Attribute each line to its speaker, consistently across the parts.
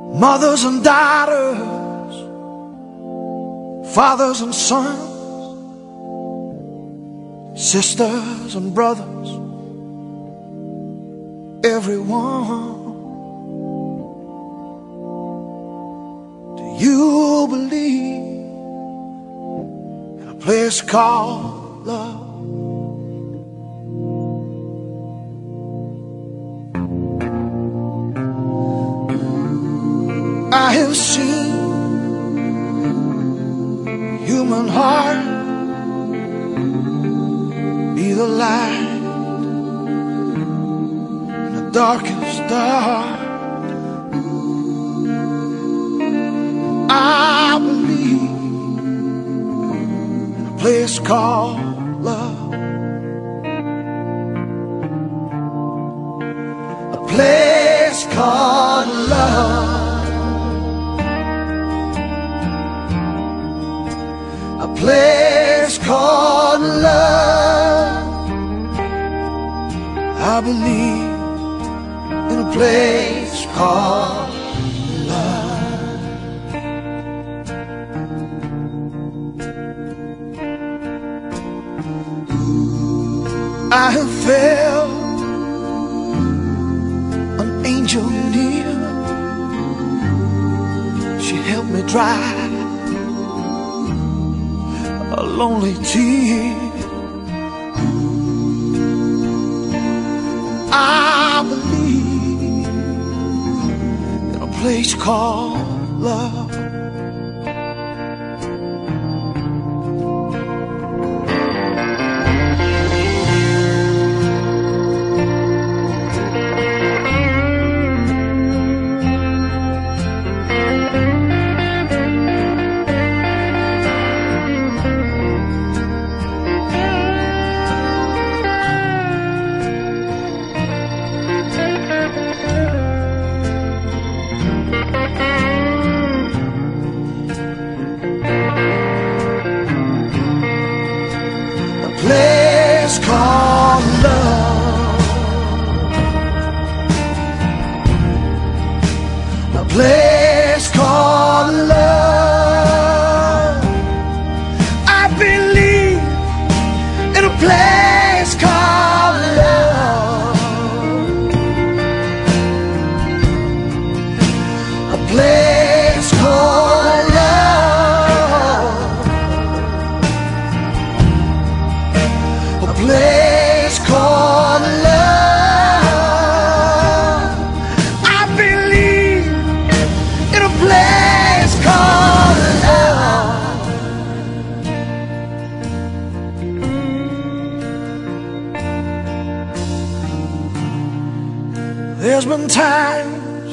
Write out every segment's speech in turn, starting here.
Speaker 1: mothers and daughters, fathers and sons, sisters and brothers, everyone. Do you believe in a place called love? I have seen human heart be the light in the darkest dark. I believe in a place called love, a place called love. A place called love. I believe in a place called love. I have felt an angel near. She helped me dry a lonely tear. I believe in a place called love. Place called love, a place called love. I believe in a place called love, a place called love, a place called love. I believe in a place called love. There's been times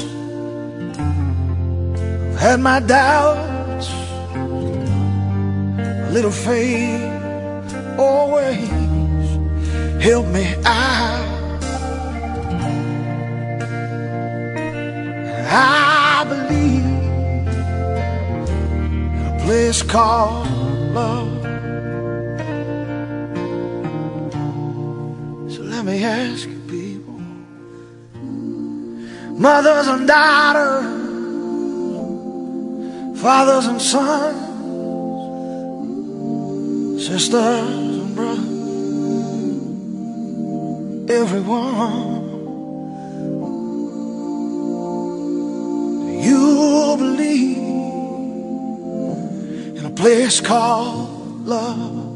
Speaker 1: I've had my doubts, a little faith always help me out. I believe in a place called love. So let me ask you people, mothers and daughters, fathers and sons, sisters and brothers, everyone. Do you believe in a place called love?